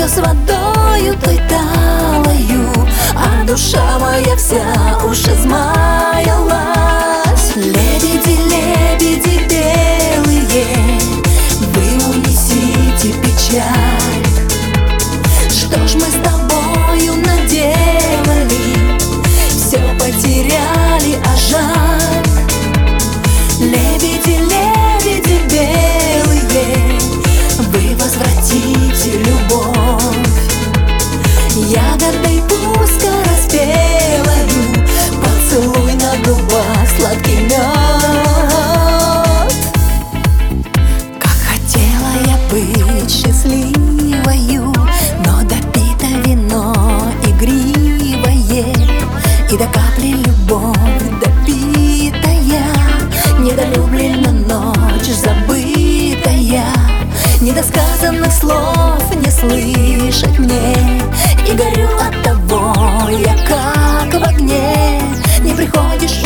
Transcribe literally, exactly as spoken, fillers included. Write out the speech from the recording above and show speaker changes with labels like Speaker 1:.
Speaker 1: все с водою той талою, а душа моя вся уж измаялась. Лебеди, лебеди белые, вы унесите печаль. Что ж мы с тобою наделали, все потеряли, а жаль. Лебеди, лебеди белые, вы возвратите любовь. Ягодой пусть распелою, поцелуй на губах, сладкий мед. Как хотела я быть счастливою, но допито вино игривое, и до капли любовь допитая, недолюблена ночь забытая. Недосказанных слов не слышать мне, и горю от того я как в огне. Не приходишь